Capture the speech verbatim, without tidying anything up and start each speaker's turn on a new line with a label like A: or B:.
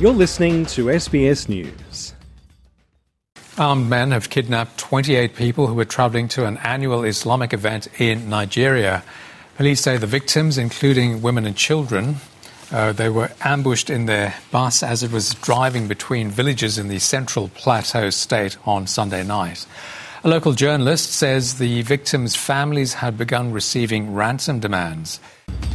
A: You're listening to S B S News.
B: Armed men have kidnapped twenty-eight people who were travelling to an annual Islamic event in Nigeria. Police say the victims, including women and children, uh, they were ambushed in their bus as it was driving between villages in the Central Plateau state on Sunday night. A local journalist says the victims' families had begun receiving ransom demands.